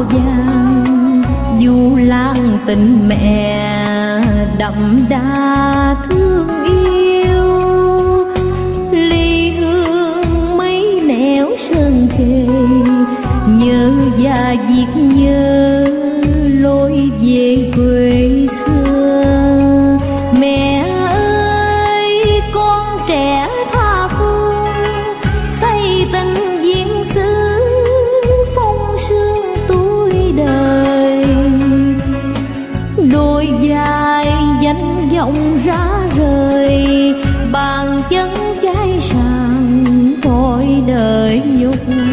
vàng, du lan tình mẹ đậm đà thương yêu. Ly hương mấy nẻo sơn thề, nhớ và viết nhớ lối về quê xưa. Mẹ ơi con trẻ tha phương, xây tình viên xứ phong sương tuổi đời. Đôi vai danh vọng ra rời, bàn chân trái sàn thôi đời nhục.